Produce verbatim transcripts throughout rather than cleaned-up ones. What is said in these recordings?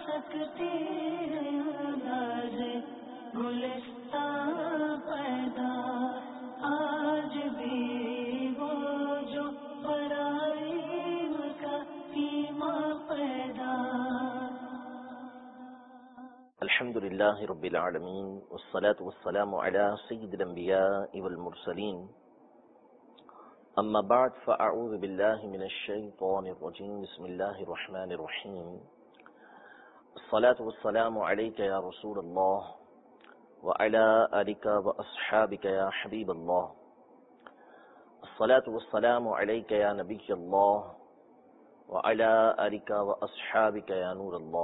सकती है अंदाज़ गुलिस्तां पैदा, आज भी वो जो बराईम का ईमां पैदा. الحمدللہ رب العالمین والصلاة والسلام علی سید الانبیاء والمرسلین. اما بعد فاعوذ باللہ من الشیطان الرجیم. بسم اللہ الرحمن الرحیم. الصلاة والسلام علیک یا رسول اللہ وعلی آلک واصحابک یا حبیب اللہ. الصلاة والسلام علیک یا نبی اللہ وعلی آلک واصحابک یا نور اللہ.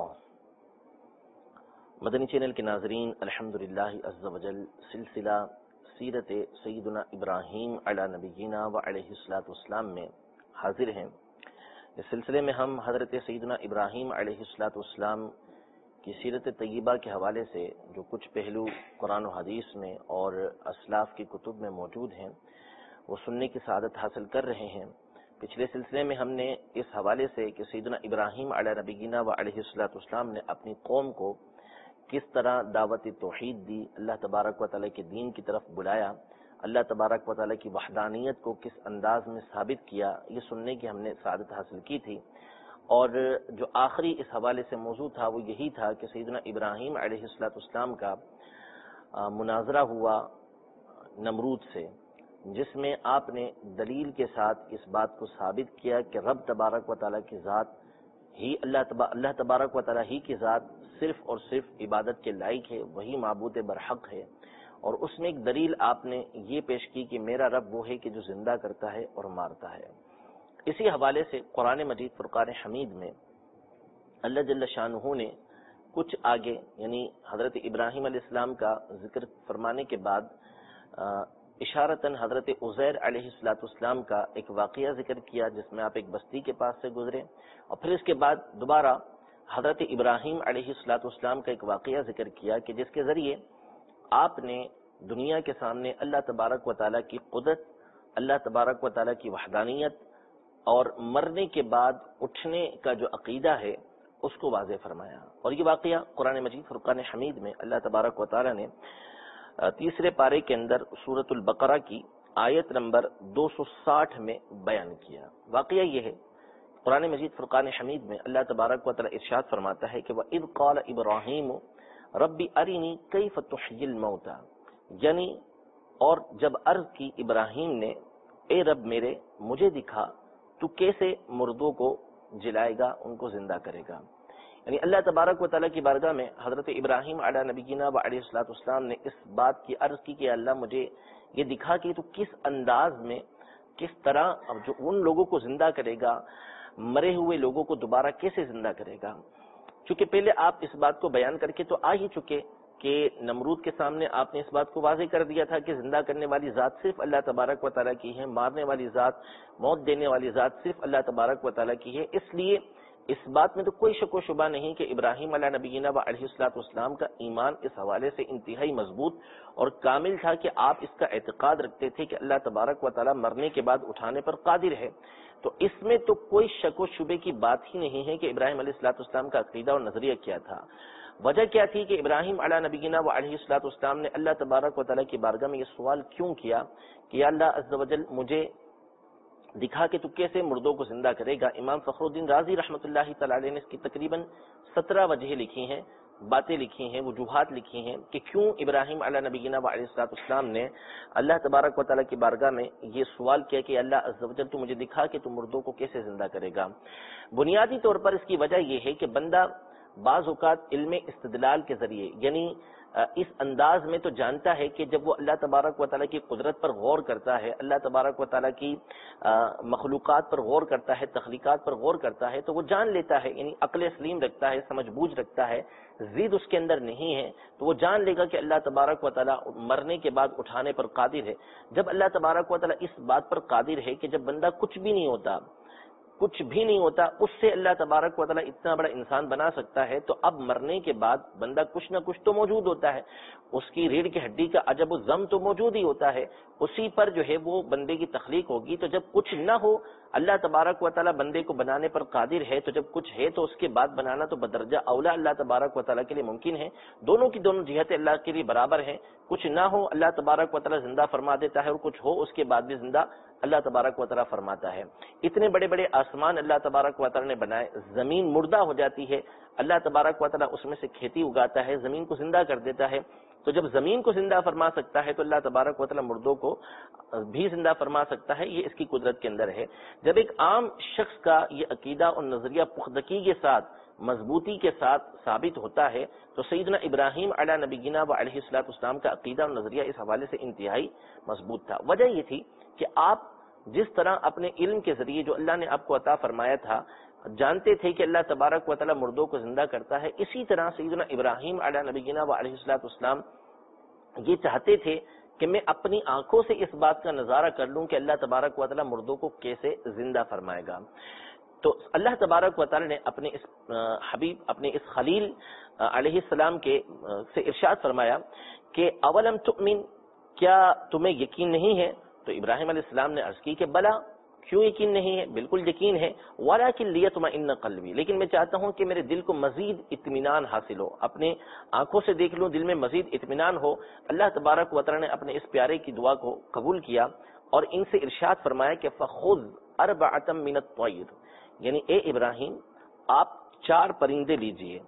مدنی چینل کے ناظرین، الحمدللہ عز وجل سلسلہ سیرت سیدنا ابراہیم علی نبینا و علیہ الصلوۃ والسلام میں حاضر ہیں. اس سلسلے میں ہم حضرت سیدنا ابراہیم علیہ الصلوۃ والسلام کی سیرت طیبہ کے حوالے سے جو کچھ پہلو قرآن و حدیث میں اور اسلاف کی کتب میں موجود ہیں وہ سننے کی سعادت حاصل کر رہے ہیں. پچھلے سلسلے میں ہم نے اس حوالے سے کہ سیدنا ابراہیم علی نبینا و علیہ الصلوۃ والسلام نے اپنی قوم کو کس طرح دعوت توحید دی، اللہ تبارک و تعالیٰ کے دین کی طرف بلایا، اللہ تبارک و تعالیٰ کی وحدانیت کو کس انداز میں ثابت کیا، یہ سننے کی ہم نے سعادت حاصل کی تھی. اور جو آخری اس حوالے سے موضوع تھا وہ یہی تھا کہ سیدنا ابراہیم علیہ الصلوۃ والسلام کا مناظرہ ہوا نمرود سے، جس میں آپ نے دلیل کے ساتھ اس بات کو ثابت کیا کہ رب تبارک و تعالیٰ کی ذات ہی اللہ تبا اللہ تبارک و تعالیٰ ہی کی ذات صرف اور صرف عبادت کے لائق ہے، وہی معبود برحق ہے. اور اس میں ایک دلیل آپ نے یہ پیش کی کہ میرا رب وہ ہے کہ جو زندہ کرتا ہے اور مارتا ہے. اسی حوالے سے قرآن مجید فرقان حمید میں اللہ جل شانہ نے کچھ آگے یعنی حضرت ابراہیم علیہ السلام کا ذکر فرمانے کے بعد اشارتاً حضرت عزیر علیہ الصلوۃ والسلام کا ایک واقعہ ذکر کیا، جس میں آپ ایک بستی کے پاس سے گزرے، اور پھر اس کے بعد دوبارہ حضرت ابراہیم علیہ الصلوۃ والسلام کا ایک واقعہ ذکر کیا کہ جس کے ذریعے آپ نے دنیا کے سامنے اللہ تبارک و تعالیٰ کی قدرت، اللہ تبارک و تعالیٰ کی وحدانیت اور مرنے کے بعد اٹھنے کا جو عقیدہ ہے اس کو واضح فرمایا. اور یہ واقعہ قرآن مجید فرقان حمید میں اللہ تبارک و تعالیٰ نے تیسرے پارے کے اندر سورۃ البقرہ کی آیت نمبر دو سو ساٹھ میں بیان کیا. واقعہ یہ ہے قرآن مجید فرقان حمید میں اللہ تبارک و تعالی ارشاد فرماتا ہے کہ وَإِذْ قَالَ إِبْرَاهِيمُ رَبِّ أَرِنِي كَيْفَ تُحْيِي الْمَوْتَى، یعنی اور جب عرض کی ابراہیم نے اے رب میرے مجھے دکھا تو کیسے مردوں کو جلائے گا، ان کو زندہ کرے گا. یعنی اللہ تبارک و تعالیٰ کی بارگاہ میں حضرت ابراہیم علیہ نبینا و علیہ الصلوۃ والسلام نے اس بات کی عرض کی کہ اللہ مجھے یہ دکھا کہ تو کس انداز میں کس طرح جو ان لوگوں کو زندہ کرے گا، مرے ہوئے لوگوں کو دوبارہ کیسے زندہ کرے گا. چونکہ پہلے آپ اس بات کو بیان کر کے تو آ ہی چکے کہ نمرود کے سامنے آپ نے اس بات کو واضح کر دیا تھا کہ زندہ کرنے والی ذات صرف اللہ تبارک و تعالیٰ کی ہے، مارنے والی ذات، موت دینے والی ذات صرف اللہ تبارک و تعالیٰ کی ہے. اس لیے اس بات میں تو کوئی شک و شبہ نہیں کہ ابراہیم علیہ نبینا و علیہ الصلوۃ والسلام کا ایمان اس حوالے سے انتہائی مضبوط اور کامل تھا کہ آپ اس کا اعتقاد رکھتے تھے کہ اللہ تبارک و تعالیٰ مرنے کے بعد اٹھانے پر قادر ہے. تو اس میں تو کوئی شک و شبے کی بات ہی نہیں ہے کہ ابراہیم علیہ الصلوۃ والسلام کا عقیدہ اور نظریہ کیا تھا. وجہ کیا تھی کہ ابراہیم علیہ نبینا و علیہ الصلوۃ والسلام نے اللہ تبارک و تعالیٰ کی بارگاہ میں یہ سوال کیوں کیا کہ یا اللہ عز و جل مجھے دکھا کہ تو کیسے مردوں کو زندہ کرے گا. امام فخر الدین رازی رحمۃ اللہ تعالی علیہ نے اس کی تقریباً سترہ وجہ لکھی ہیں، باتیں لکھی ہیں، وجوہات لکھی ہیں کہ کیوں ابراہیم علیہ نبینا و علیہ الصلوۃ والسلام نے اللہ تبارک و تعالیٰ کی بارگاہ میں یہ سوال کیا کہ اللہ عز و جل تو مجھے دکھا کہ تو مردوں کو کیسے زندہ کرے گا. بنیادی طور پر اس کی وجہ یہ ہے کہ بندہ بعض اوقات علم استدلال کے ذریعے یعنی اس انداز میں تو جانتا ہے کہ جب وہ اللہ تبارک و تعالیٰ کی قدرت پر غور کرتا ہے، اللہ تبارک و تعالیٰ کی مخلوقات پر غور کرتا ہے، تخلیقات پر غور کرتا ہے، تو وہ جان لیتا ہے، یعنی عقل سلیم رکھتا ہے، سمجھ بوجھ رکھتا ہے، ضد اس کے اندر نہیں ہے، تو وہ جان لے گا کہ اللہ تبارک و تعالیٰ مرنے کے بعد اٹھانے پر قادر ہے. جب اللہ تبارک و تعالیٰ اس بات پر قادر ہے کہ جب بندہ کچھ بھی نہیں ہوتا، کچھ بھی نہیں ہوتا، اس سے اللہ تبارک و تعالیٰ اتنا بڑا انسان بنا سکتا ہے، تو اب مرنے کے بعد بندہ کچھ نہ کچھ تو موجود ہوتا ہے، اس کی ریڑھ کی ہڈی کا عجب و ضم تو موجود ہی ہوتا ہے، اسی پر جو ہے وہ بندے کی تخلیق ہوگی۔ تو جب کچھ نہ ہو اللہ تبارک و تعالیٰ بندے کو بنانے پر قادر ہے، تو جب کچھ ہے تو اس کے بعد بنانا تو بدرجہ اولا اللہ تبارک و تعالیٰ کے لیے ممکن ہے۔ دونوں کی دونوں جہتیں اللہ کے لیے برابر ہیں، کچھ نہ ہو اللہ تبارک و تعالیٰ زندہ فرما دیتا ہے، اور کچھ ہو اس کے بعد بھی زندہ اللہ تبارک و تعالیٰ فرماتا ہے۔ اتنے بڑے بڑے آسمان اللہ تبارک و تعالیٰ نے بنائے، زمین مردہ ہو جاتی ہے، اللہ تبارک و تعالیٰ اس میں سے کھیتی اگاتا ہے، زمین کو زندہ کر دیتا ہے۔ تو جب زمین کو زندہ فرما سکتا ہے تو اللہ تبارک و تعالیٰ مردوں کو بھی زندہ فرما سکتا ہے، یہ اس کی قدرت کے اندر ہے۔ جب ایک عام شخص کا یہ عقیدہ اور نظریہ پختگی کے ساتھ، مضبوطی کے ساتھ ثابت ہوتا ہے، تو سیدنا ابراہیم علیہ نبینا و علیہ الصلوۃ والسلام کا عقیدہ اور نظریہ اس حوالے سے انتہائی مضبوط تھا۔ وجہ یہ تھی کہ آپ جس طرح اپنے علم کے ذریعے جو اللہ نے آپ کو عطا فرمایا تھا جانتے تھے کہ اللہ تبارک و تعالیٰ مردوں کو زندہ کرتا ہے، اسی طرح سیدنا ابراہیم علیہ نبینا و علیہ الصلوۃ والسلام یہ چاہتے تھے کہ میں اپنی آنکھوں سے اس بات کا نظارہ کر لوں کہ اللہ تبارک و تعالیٰ مردوں کو کیسے زندہ فرمائے گا۔ تو اللہ تبارک و تعالیٰ نے اپنے اس حبیب، اپنے اس خلیل علیہ السلام کے سے ارشاد فرمایا کہ اولم تؤمن، کیا تمہیں یقین نہیں ہے؟ تو ابراہیم علیہ السلام نے عرض کی کہ بلا، کیوں یقین نہیں ہے، بالکل یقین ہے، ولیکن لیطمئن قلبی، لیکن میں چاہتا ہوں کہ میرے دل کو مزید اطمینان حاصل ہو، اپنے آنکھوں سے دیکھ لوں، دل میں مزید اطمینان ہو۔ اللہ تبارک و تعالیٰ نے اپنے اس پیارے کی دعا کو قبول کیا اور ان سے ارشاد فرمایا کہ فخذ اربعۃ من الطیر، یعنی اے ابراہیم آپ چار پرندے لیجئے،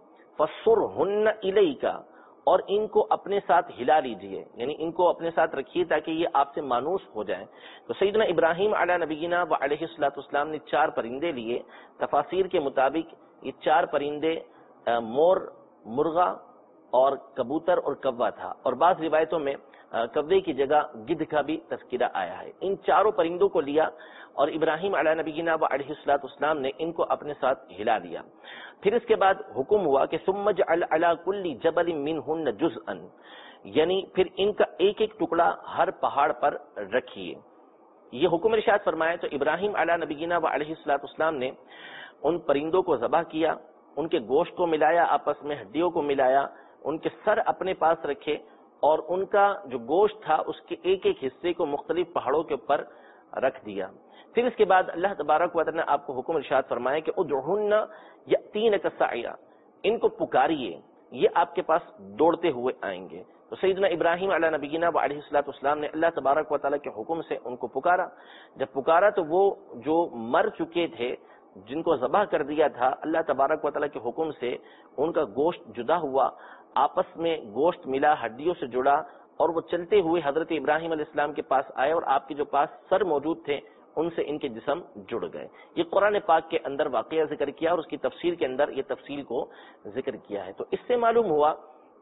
فصرہن الیک، اور ان کو اپنے ساتھ ہلا لیجئے، یعنی ان کو اپنے ساتھ رکھیے تاکہ یہ آپ سے مانوس ہو جائیں۔ تو سیدنا ابراہیم علیہ نبینا و علیہ الصلوۃ والسلام نے چار پرندے لیے، تفاسیر کے مطابق یہ چار پرندے مور، مرغا اور کبوتر اور کوا تھا، اور بعض روایتوں میں کوے کی جگہ گدھ کا بھی تذکرہ آیا ہے۔ ان چاروں پرندوں کو لیا اور ابراہیم علیہ نبینا و علیہ الصلوۃ والسلام نے ان کو اپنے ساتھ ہلا دیا۔ پھر اس کے بعد حکم ہوا کہ ثم اجعل علی کل جبل منہن جزءا، یعنی پھر ان کا ایک ایک ٹکڑا ہر پہاڑ پر رکھیے۔ یہ حکم ارشاد فرمایا تو ابراہیم علیہ نبینا و علیہ الصلوۃ والسلام نے ان پرندوں کو ذبح کیا، ان کے گوشت کو ملایا، آپس میں ہڈیوں کو ملایا، ان کے سر اپنے پاس رکھے اور ان کا جو گوشت تھا اس کے ایک ایک حصے کو مختلف پہاڑوں کے اوپر رکھ دیا۔ پھر اس کے بعد اللہ تبارک و تعالی نے آپ کو حکم ارشاد فرمایا کہ ادعوہن یأتینک سعیا، ان کو پکاریے، یہ آپ کے پاس دوڑتے ہوئے آئیں گے۔ تو سیدنا ابراہیم علیہ نبینا و علیہ الصلوۃ والسلام نے اللہ تبارک و تعالیٰ کے حکم سے ان کو پکارا۔ جب پکارا تو وہ جو مر چکے تھے، جن کو ذبح کر دیا تھا، اللہ تبارک و تعالیٰ کے حکم سے ان کا گوشت جدا ہوا، آپس میں گوشت ملا، ہڈیوں سے جڑا، اور وہ چلتے ہوئے حضرت ابراہیم علیہ السلام کے پاس آئے اور آپ کے جو پاس سر موجود تھے ان سے ان کے جسم جڑ گئے۔ یہ قرآن پاک کے اندر واقعہ ذکر کیا اور اس کی تفسیر کے اندر یہ تفصیل کو ذکر کیا ہے۔ تو اس سے معلوم ہوا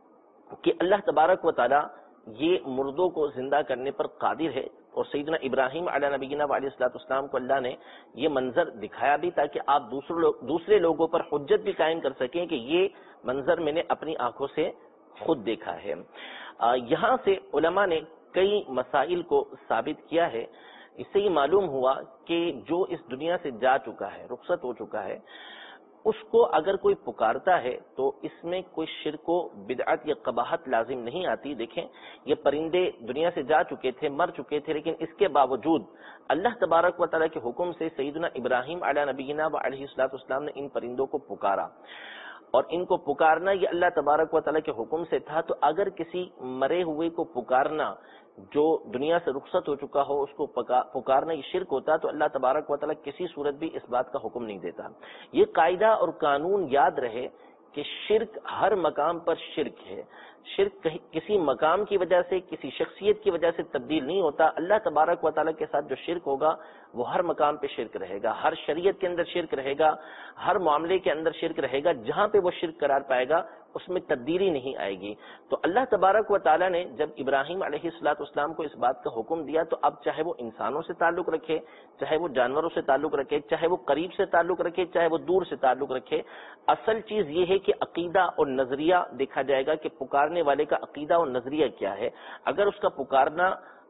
کہ اللہ تبارک و تعالی یہ مردوں کو زندہ کرنے پر قادر ہے، اور سیدنا ابراہیم علیہ نبینا و علیہ الصلوۃ والسلام کو اللہ نے یہ منظر دکھایا بھی تاکہ آپ دوسرے لوگ دوسرے لوگوں پر حجت بھی قائم کر سکیں کہ یہ منظر میں نے اپنی آنکھوں سے خود دیکھا ہے۔ یہاں سے علماء نے کئی مسائل کو ثابت کیا ہے۔ اس سے یہ معلوم ہوا کہ جو اس دنیا سے جا چکا ہے، رخصت ہو چکا ہے، اس کو اگر کوئی پکارتا ہے تو اس میں کوئی شرک و بدعت یا قباحت لازم نہیں آتی۔ دیکھیں یہ پرندے دنیا سے جا چکے تھے، مر چکے تھے، لیکن اس کے باوجود اللہ تبارک و تعالیٰ کے حکم سے سیدنا ابراہیم علیہ نبینا و علیہ الصلوۃ والسلام نے ان پرندوں کو پکارا، اور ان کو پکارنا یہ اللہ تبارک و تعالیٰ کے حکم سے تھا۔ تو اگر کسی مرے ہوئے کو پکارنا جو دنیا سے رخصت ہو چکا ہو اس کو پکارنا یہ شرک ہوتا تو اللہ تبارک و تعالیٰ کسی صورت بھی اس بات کا حکم نہیں دیتا۔ یہ قاعدہ اور قانون یاد رہے کہ شرک ہر مقام پر شرک ہے۔ شرک کسی مقام کی وجہ سے، کسی شخصیت کی وجہ سے تبدیل نہیں ہوتا۔ اللہ تبارک و تعالیٰ کے ساتھ جو شرک ہوگا وہ ہر مقام پہ شرک رہے گا، ہر شریعت کے اندر شرک رہے گا، ہر معاملے کے اندر شرک رہے گا۔ جہاں پہ وہ شرک قرار پائے گا اس میں تبدیلی نہیں آئے گی۔ تو اللہ تبارک و تعالیٰ نے جب ابراہیم علیہ الصلوۃ والسلام کو اس بات کا حکم دیا تو اب چاہے وہ انسانوں سے تعلق رکھے، چاہے وہ جانوروں سے تعلق رکھے، چاہے وہ قریب سے تعلق رکھے، چاہے وہ دور سے تعلق رکھے، اصل چیز یہ ہے کہ عقیدہ اور نظریہ دیکھا جائے گا کہ پکارنے والے کا عقیدہ اور نظریہ کیا ہے۔ اگر اس کا پکارنا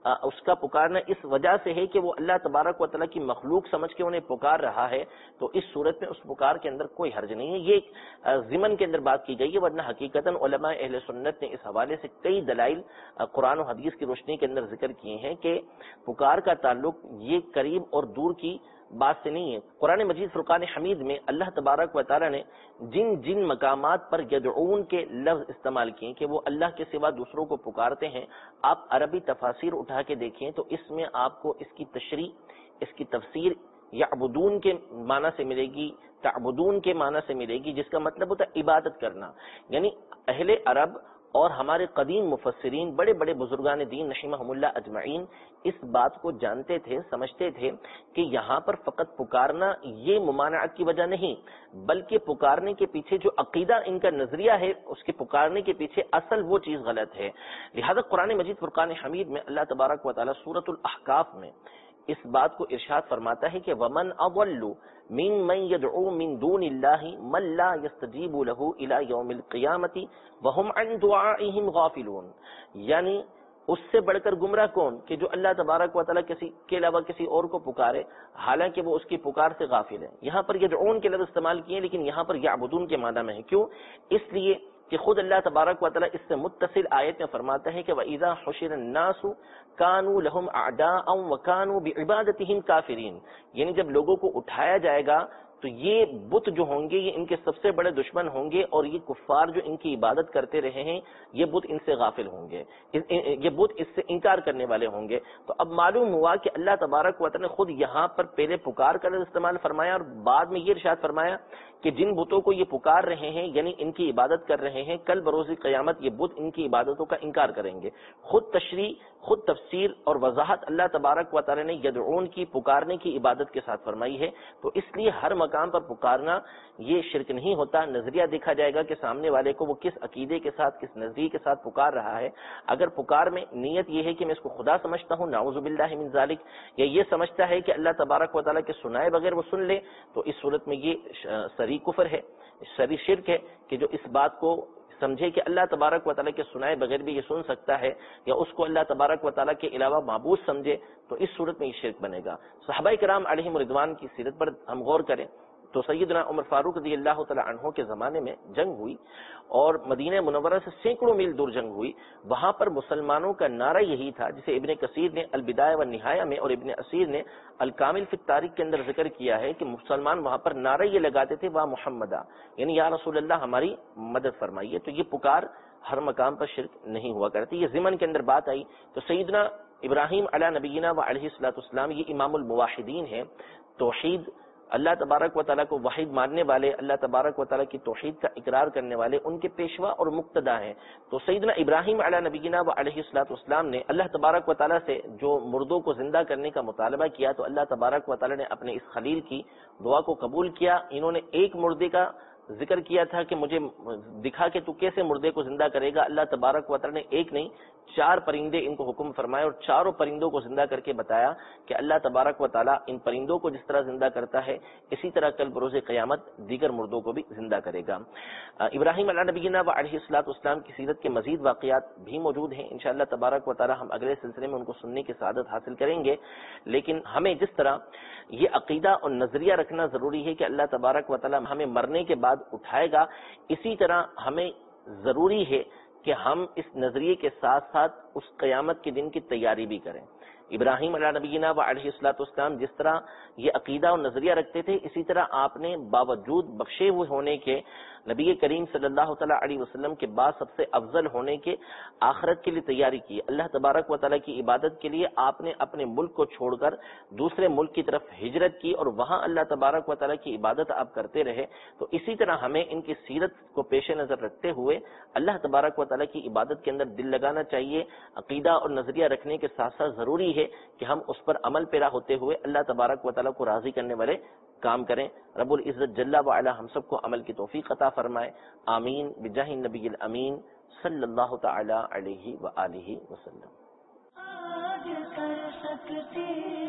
اس کا پکارنا اس وجہ سے ہے کہ وہ اللہ تبارک و تعالیٰ کی مخلوق سمجھ کے انہیں پکار رہا ہے، تو اس صورت میں اس پکار کے اندر کوئی حرج نہیں ہے. یہ ضمن کے اندر بات کی گئی ہے، ورنہ حقیقتاً علماء اہل سنت نے اس حوالے سے کئی دلائل قرآن و حدیث کی روشنی کے اندر ذکر کیے ہیں کہ پکار کا تعلق یہ قریب اور دور کی بات سے نہیں ہے. قرآن مجید فرقان حمید میں اللہ تبارک و تعالیٰ نے جن جن مقامات پر یدعون کے لفظ استعمال کیے کہ وہ اللہ کے سوا دوسروں کو پکارتے ہیں، آپ عربی تفاسیر اٹھا کے دیکھیں تو اس میں آپ کو اس کی تشریح، اس کی تفسیر یعبدون کے معنی سے ملے گی، تعبدون کے معنی سے ملے گی، جس کا مطلب ہوتا ہے عبادت کرنا. یعنی اہل عرب اور ہمارے قدیم مفسرین، بڑے بڑے بزرگان دین رحمہم اللہ اجمعین اس بات کو جانتے تھے، سمجھتے تھے کہ یہاں پر فقط پکارنا یہ ممانعت کی وجہ نہیں، بلکہ پکارنے کے پیچھے جو عقیدہ ان کا نظریہ ہے، اس کے پکارنے کے پیچھے اصل وہ چیز غلط ہے. لہذا قرآن مجید فرقان حمید میں اللہ تبارک و تعالی سورۃ الاحقاف میں اس بات کو ارشاد فرماتا ہے کہ ومن اضل ممن يدعو من دون الله من لا يستجيب له الى يوم القيامه وهم عن دعائهم غافلون. یعنی اس سے بڑھ کر گمراہ کون کہ جو اللہ تبارک و تعالیٰ کسی کے علاوہ کسی اور کو پکارے حالانکہ وہ اس کی پکار سے غافل ہے. یہاں پر یدعون کے لفظ استعمال کیے لیکن یہاں پر یعبدون کے معنی میں ہے. کیوں؟ اس لیے کہ خود اللہ تبارک و تعالیٰ اس سے متصل آیت میں فرماتا ہے کہ وَإِذَا حُشِرَ النَّاسُ كَانُوا لَهُمْ أَعْدَاءً وَكَانُوا بِعِبَادَتِهِمْ كَافِرِينَ. یعنی جب لوگوں کو اٹھایا جائے گا تو یہ بت جو ہوں گے یہ ان کے سب سے بڑے دشمن ہوں گے، اور یہ کفار جو ان کی عبادت کرتے رہے ہیں یہ بت ان سے غافل ہوں گے، یہ بت اس سے انکار کرنے والے ہوں گے. تو اب معلوم ہوا کہ اللہ تبارک و تعالیٰ نے خود یہاں پر پہلے پکار کا لفظ استعمال فرمایا اور بعد میں یہ ارشاد فرمایا کہ جن بتوں کو یہ پکار رہے ہیں یعنی ان کی عبادت کر رہے ہیں، کل بروز قیامت یہ بت ان کی عبادتوں کا انکار کریں گے. خود تشریح، خود تفسیر اور وضاحت اللہ تبارک و تعالیٰ نے یدعون کی پکارنے کی عبادت کے ساتھ فرمائی ہے. تو اس لیے ہر مقام پر پکارنا یہ شرک نہیں ہوتا. نظریہ دیکھا جائے گا کہ سامنے والے کو وہ کس عقیدے کے ساتھ، کس نظریے کے ساتھ پکار رہا ہے. اگر پکار میں نیت یہ ہے کہ میں اس کو خدا سمجھتا ہوں، نعوذ باللہ من ذالک، یا یہ سمجھتا ہے کہ اللہ تبارک و تعالیٰ کے سنائے بغیر وہ سن لے، تو اس صورت میں یہ سری کفر ہے، سری شرک ہے کہ جو اس بات کو سمجھے کہ اللہ تبارک و تعالیٰ کے سنائے بغیر بھی یہ سن سکتا ہے، یا اس کو اللہ تبارک و تعالیٰ کے علاوہ معبود سمجھے، تو اس صورت میں یہ شرک بنے گا. صحابہ کرام علیہم رضوان کی سیرت پر ہم غور کریں تو سیدنا عمر فاروق رضی اللہ تعالی عنہ کے زمانے میں جنگ ہوئی اور مدینہ منورہ سے سینکڑوں میل دور جنگ ہوئی. وہاں پر مسلمانوں کا نعرہ یہی تھا جسے ابن کثیر نے البدایہ و نہایہ میں اور ابن اسیر نے الکامل فی التاریخ کے اندر ذکر کیا ہے کہ مسلمان وہاں پر نعرہ یہ لگاتے تھے وا محمدہ، یعنی یا رسول اللہ ہماری مدد فرمائیے. تو یہ پکار ہر مقام پر شرک نہیں ہوا کرتی. یہ ضمن کے اندر بات آئی تو سیدنا ابراہیم علی نبینا و علیہ الصلوۃ والسلام یہ امام الموحدین ہیں، توحید اللہ تبارک و تعالیٰ کو واحد ماننے والے، اللہ تبارک و تعالیٰ کی توحید کا اقرار کرنے والے، ان کے پیشوا اور مقتدا ہیں. تو سیدنا ابراہیم علیہ نبینا و علیہ الصلوۃ والسلام نے اللہ تبارک و تعالیٰ سے جو مردوں کو زندہ کرنے کا مطالبہ کیا تو اللہ تبارک و تعالیٰ نے اپنے اس خلیل کی دعا کو قبول کیا. انہوں نے ایک مردے کا ذکر کیا تھا کہ مجھے دکھا کہ تو کیسے مردے کو زندہ کرے گا. اللہ تبارک و تعالیٰ نے ایک نہیں چار پرندے ان کو حکم فرمائے اور چاروں پرندوں کو زندہ کر کے بتایا کہ اللہ تبارک و تعالیٰ ان پرندوں کو جس طرح زندہ کرتا ہے اسی طرح کل بروز قیامت دیگر مردوں کو بھی زندہ کرے گا. ابراہیم علیہ نبینا و علیہ الصلوۃ والسلام کی سیرت کے مزید واقعات بھی موجود ہیں. انشاءاللہ تبارک و تعالیٰ ہم اگلے سلسلے میں ان کو سننے کی سعادت حاصل کریں گے. لیکن ہمیں جس طرح یہ عقیدہ اور نظریہ رکھنا ضروری ہے کہ اللہ تبارک و تعالیٰ ہمیں مرنے کے بعد اٹھائے گا، اسی طرح ہمیں ضروری ہے کہ ہم اس نظریے کے ساتھ ساتھ اس قیامت کے دن کی تیاری بھی کریں. ابراہیم علیہ نبینا و علیہ الصلوۃ والسلام جس طرح یہ عقیدہ اور نظریہ رکھتے تھے، اسی طرح آپ نے باوجود بخشے ہوئے ہونے کے، نبی کریم صلی اللہ تعالیٰ علیہ وسلم کے بعد سب سے افضل ہونے کے، آخرت کے لیے تیاری کی. اللہ تبارک و تعالیٰ کی عبادت کے لیے آپ نے اپنے ملک کو چھوڑ کر دوسرے ملک کی طرف ہجرت کی اور وہاں اللہ تبارک و تعالیٰ کی عبادت آپ کرتے رہے. تو اسی طرح ہمیں ان کی سیرت کو پیش نظر رکھتے ہوئے اللہ تبارک و تعالیٰ کی عبادت کے اندر دل لگانا چاہیے. عقیدہ اور نظریہ رکھنے کے ساتھ ساتھ ضروری ہے کہ ہم اس پر عمل پیرا ہوتے ہوئے اللہ تبارک و تعالیٰ کو راضی کرنے والے کام کریں. رب العزت جل وعلا ہم سب کو عمل کی توفیق عطا فرمائے. آمین بجاہ النبی الامین صلی اللہ تعالی علیہ وآلہ وسلم. آج کر سکتے